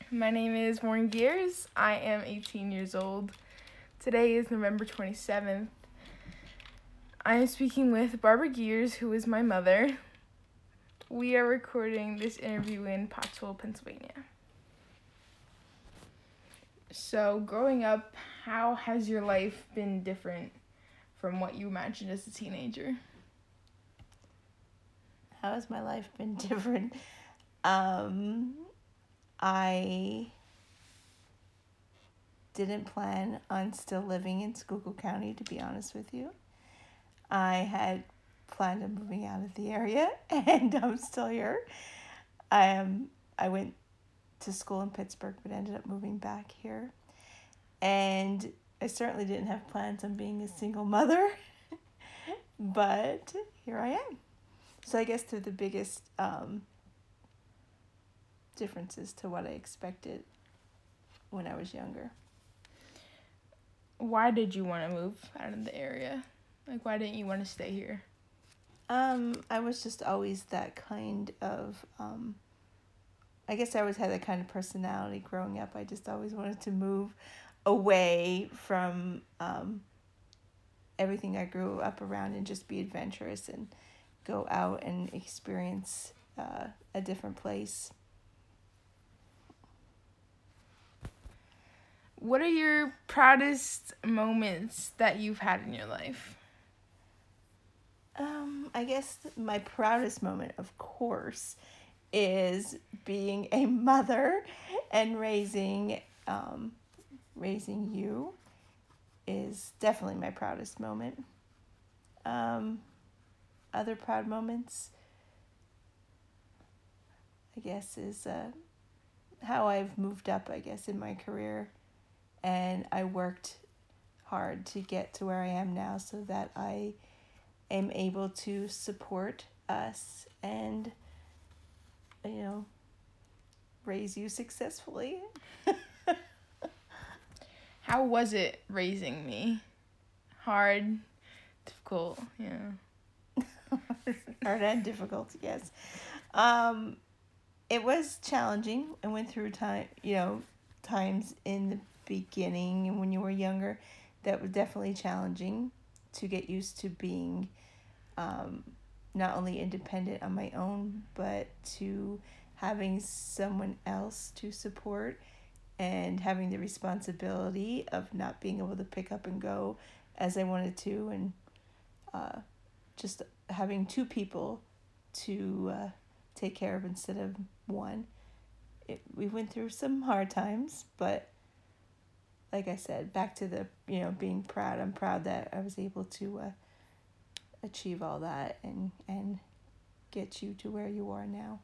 My name is Maureen Gears. I am 18 years old. Today is November 27th. I am speaking with Barbara Gears, who is my mother. We are recording this interview in Pottsville, Pennsylvania. So, growing up, how has your life been different from what you imagined as a teenager? How has my life been different? I didn't plan on still living in Schuylkill County, to be honest with you. I had planned on moving out of the area, and I'm still here. I went to school in Pittsburgh, but ended up moving back here. And I certainly didn't have plans on being a single mother, but here I am. So I guess they're the biggest differences to what I expected when I was younger. Why did you want to move out of the area? Why didn't you want to stay here? I was just always that kind of, I guess I always had that kind of personality growing up. I just always wanted to move away from everything I grew up around and just be adventurous and go out and experience a different place. What are your proudest moments that you've had in your life? I guess my proudest moment, of course, is being a mother and raising you is definitely my proudest moment. Other proud moments, I guess, is how I've moved up, I guess, in my career. And I worked hard to get to where I am now so that I am able to support us and, raise you successfully. How was it raising me? Hard, difficult, yeah. Hard and difficult, yes. It was challenging. I went through times in the beginning and when you were younger that was definitely challenging to get used to being not only independent on my own, but to having someone else to support and having the responsibility of not being able to pick up and go as I wanted to, and just having two people to take care of instead of one. We went through some hard times, but like I said, back to the, being proud. I'm proud that I was able to achieve all that and get you to where you are now.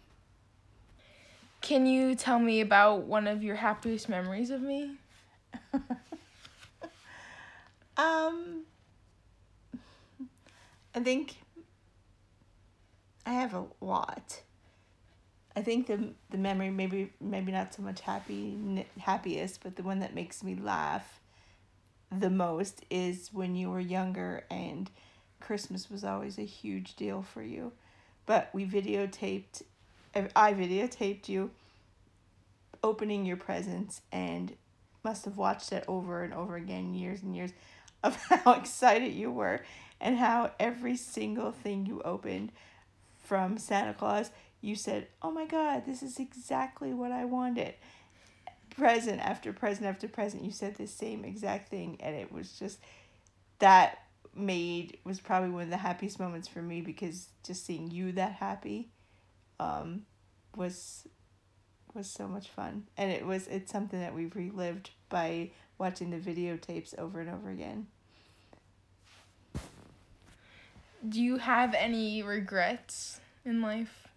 Can you tell me about one of your happiest memories of me? I think I have a lot. I think the memory, maybe not so much happiest, but the one that makes me laugh the most is when you were younger and Christmas was always a huge deal for you. But I videotaped you opening your presents and must have watched it over and over again, years and years, of how excited you were and how every single thing you opened from Santa Claus, you said, "Oh my God, this is exactly what I wanted." Present after present after present, you said the same exact thing, and it was just, that was probably one of the happiest moments for me, because just seeing you that happy was so much fun. And it's something that we've relived by watching the videotapes over and over again. Do you have any regrets in life?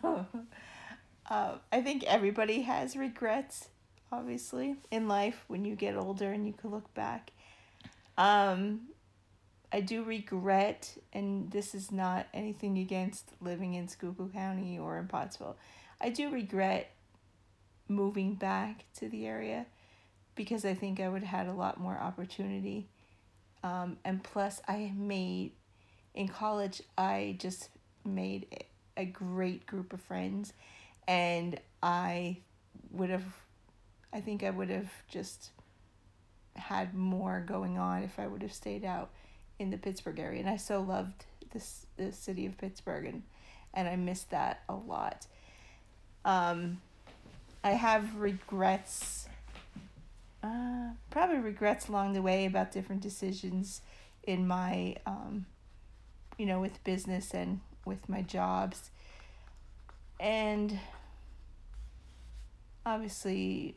I think everybody has regrets, obviously, in life when you get older and you can look back. I do regret, and this is not anything against living in Schuylkill County or in Pottsville, I do regret moving back to the area because I think I would have had a lot more opportunity. And plus, in college, I just made a great group of friends, and I would have, I think I would have just had more going on if I would have stayed out in the Pittsburgh area. And I so loved the city of Pittsburgh, and I missed that a lot. I have regrets, probably regrets along the way about different decisions in my, with business and with my jobs. And obviously,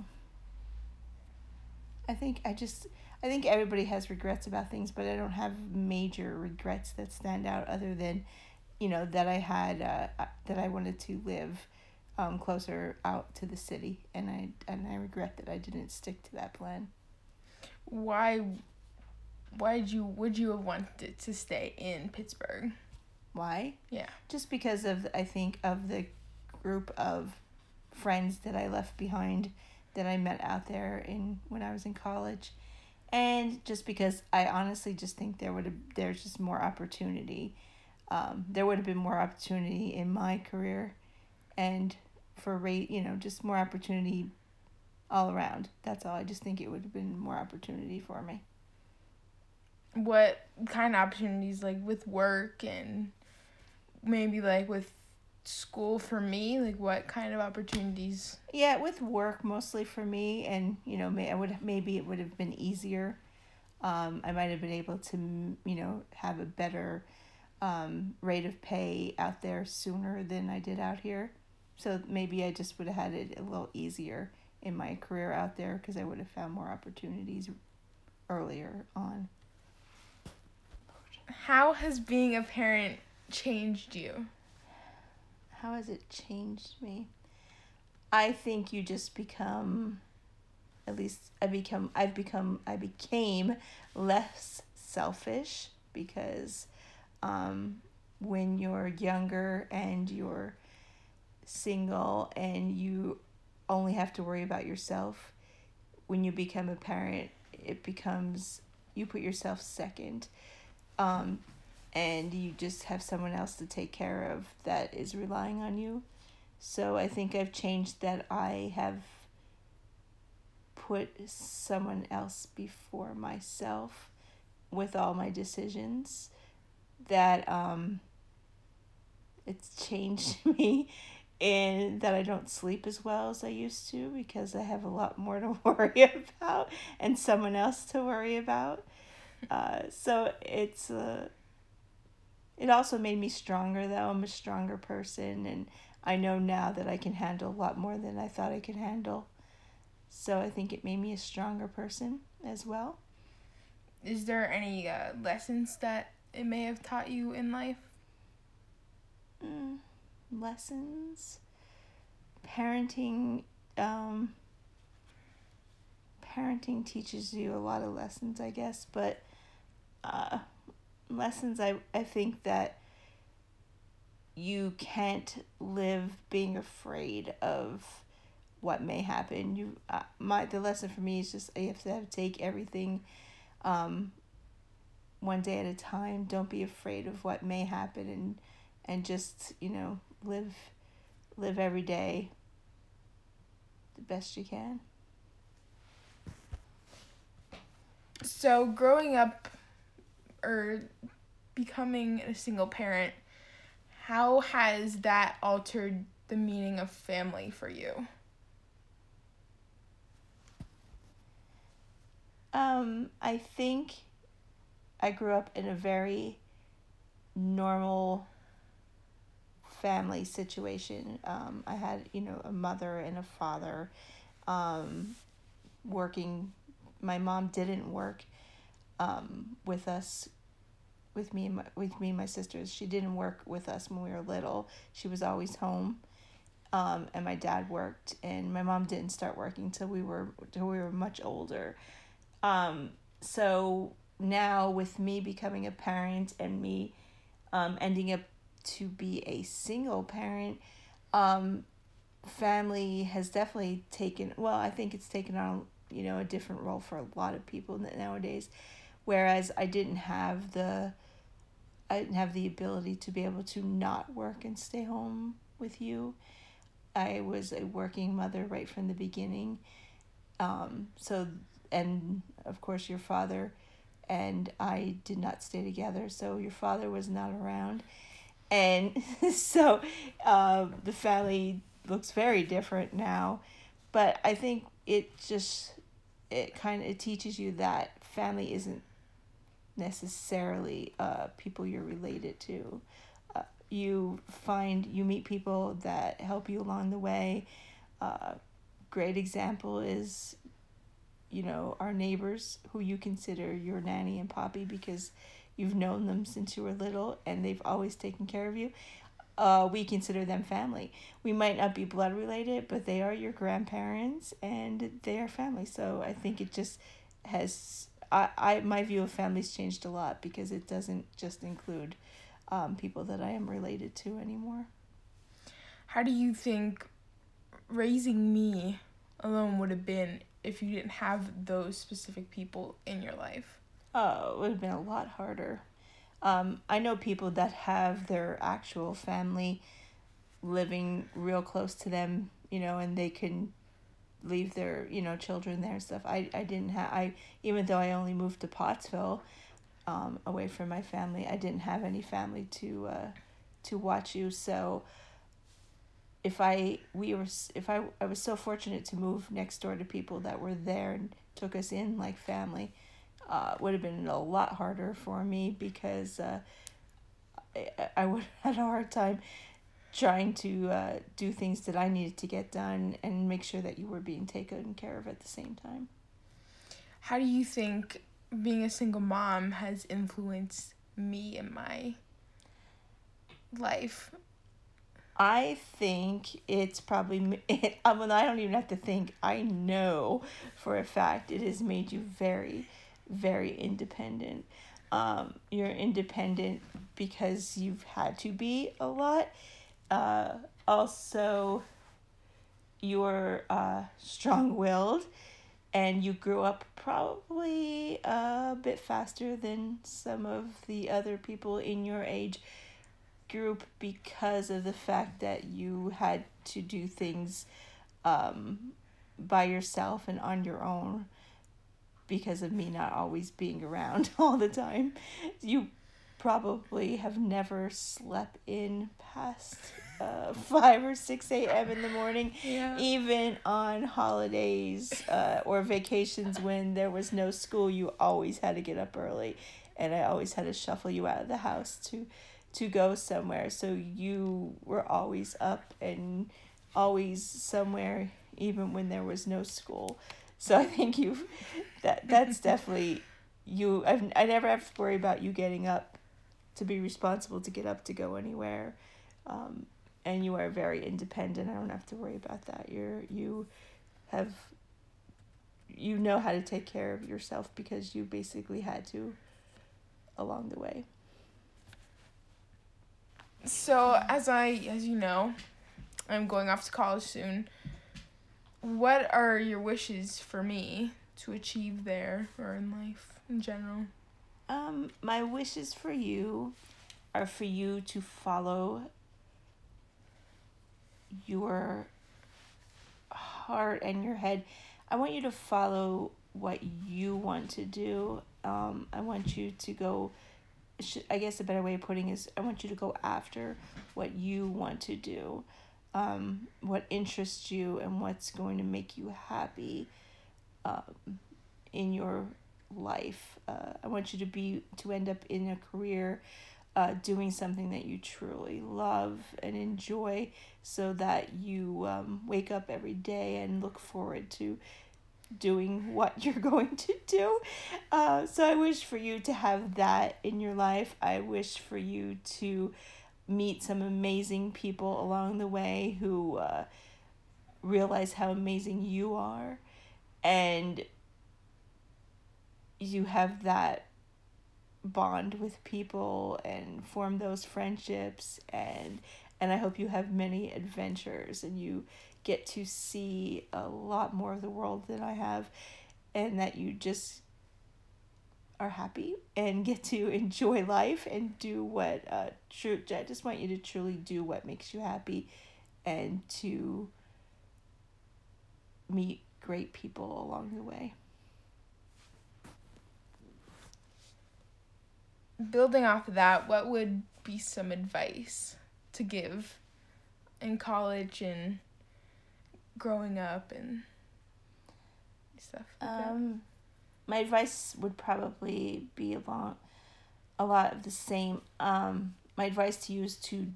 I think everybody has regrets about things, but I don't have major regrets that stand out other than, that I had, that I wanted to live closer out to the city, and I regret that I didn't stick to that plan. Why would you have wanted to stay in Pittsburgh? Why? Yeah. Just because of, I think, of the group of friends that I left behind that I met out there when I was in college. And just because I honestly just think there's just more opportunity. There would have been more opportunity in my career, and for just more opportunity all around. That's all. I just think it would have been more opportunity for me. What kind of opportunities, like with work and maybe like with school? For me, like what kind of opportunities? Yeah, with work mostly for me, and maybe it would have been easier. I might have been able to have a better rate of pay out there sooner than I did out here. So maybe I just would have had it a little easier in my career out there because I would have found more opportunities earlier on. How has being a parent changed you? How has it changed me? I think you just become, at least I became less selfish because when you're younger and you're single and you only have to worry about yourself, when you become a parent, it becomes, you put yourself second. And you just have someone else to take care of that is relying on you. So I think I've changed that. I have put someone else before myself with all my decisions. That it's changed me, and that I don't sleep as well as I used to because I have a lot more to worry about and someone else to worry about. So it also made me stronger, though. I'm a stronger person, and I know now that I can handle a lot more than I thought I could handle. So I think it made me a stronger person as well. Is there any lessons that it may have taught you in life? Lessons? Parenting teaches you a lot of lessons, I guess, but lessons, I think that you can't live being afraid of what may happen. The lesson for me is just you have to take everything one day at a time. Don't be afraid of what may happen, and just live every day the best you can. So growing up or becoming a single parent, how has that altered the meaning of family for you? I think I grew up in a very normal family situation. I had, a mother and a father working. My mom didn't work with us, with me and my sisters. She didn't work with us when we were little. She was always home. And my dad worked, and my mom didn't start working till we were much older. So now with me becoming a parent and me ending up to be a single parent, family has definitely I think it's taken on, a different role for a lot of people nowadays. Whereas I didn't have the ability to be able to not work and stay home with you. I was a working mother right from the beginning. So, and of course, your father and I did not stay together, so your father was not around. And so the family looks very different now. But I think it teaches you that family isn't necessarily people you're related to. You meet people that help you along the way. Great example is, our neighbors who you consider your nanny and poppy because you've known them since you were little and they've always taken care of you. We consider them family. We might not be blood related, but they are your grandparents and they are family. So I think it just has, my view of family's changed a lot because it doesn't just include people that I am related to anymore. How do you think raising me alone would have been if you didn't have those specific people in your life? Oh, it would have been a lot harder. I know people that have their actual family living real close to them, and they can leave their, children there and stuff. I didn't have, even though I only moved to Pottsville, away from my family, I didn't have any family to watch you. So I was so fortunate to move next door to people that were there and took us in like family, would have been a lot harder for me because I would have had a hard time trying to do things that I needed to get done and make sure that you were being taken care of at the same time. How do you think being a single mom has influenced me in my life? I think it's probably, I don't even have to think, I know for a fact it has made you very, very independent. You're independent because you've had to be a lot. Also, you're strong-willed, and you grew up probably a bit faster than some of the other people in your age group because of the fact that you had to do things by yourself and on your own because of me not always being around all the time. You probably have never slept in past 5 or 6 a.m. in the morning. Yeah. Even on holidays or vacations when there was no school, you always had to get up early, and I always had to shuffle you out of the house to go somewhere. So you were always up and always somewhere, even when there was no school. So I think that's definitely you. I never have to worry about you getting up to be responsible to get up to go anywhere. And you are very independent. I don't have to worry about that. You know how to take care of yourself because you basically had to along the way. So as you know, I'm going off to college soon. What are your wishes for me to achieve there or in life in general? My wishes for you are for you to follow your heart and your head. I want you to follow what you want to do. I want you to go, I guess a better way of putting it is I want you to go after what you want to do, what interests you and what's going to make you happy in your life. I want you to end up in a career doing something that you truly love and enjoy so that you wake up every day and look forward to doing what you're going to do. So I wish for you to have that in your life. I wish for you to meet some amazing people along the way who realize how amazing you are, and you have that bond with people and form those friendships, and I hope you have many adventures and you get to see a lot more of the world than I have, and that you just are happy and get to enjoy life and do what I just want you to truly do what makes you happy and to meet great people along the way. Building off of that, what would be some advice to give in college and growing up and stuff like that? My advice would probably be a lot of the same. My advice to you is to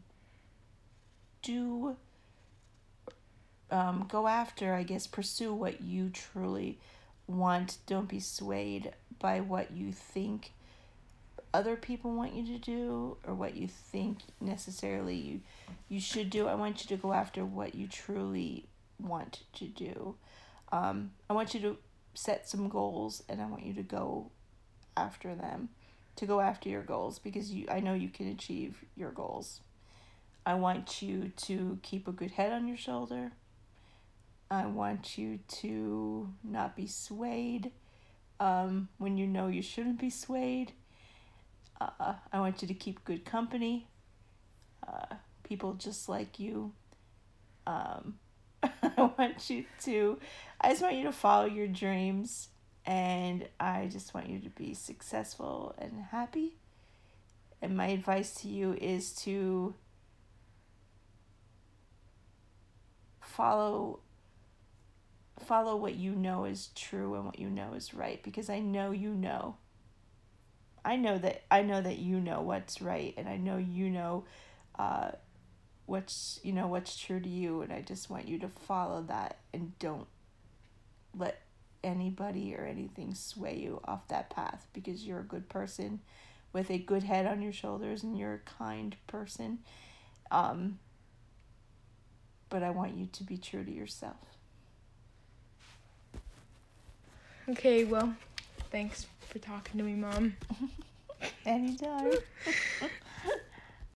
go after, I guess, pursue what you truly want. Don't be swayed by what you think other people want you to do or what you think necessarily you should do. I want you to go after what you truly want to do. I want you to set some goals, and I want you to go after them, to go after your goals, because I know you can achieve your goals. I want you to keep a good head on your shoulder. I want you to not be swayed when you know you shouldn't be swayed. I want you to keep good company, people just like you. I just want you to follow your dreams, and I just want you to be successful and happy. And my advice to you is to follow what you know is true and what you know is right, because I know you know. I know that you know what's right, and I know you know what's true to you, and I just want you to follow that and don't let anybody or anything sway you off that path, because you're a good person with a good head on your shoulders, and you're a kind person. But I want you to be true to yourself. Okay, well, thanks for talking to me, Mom. Anytime.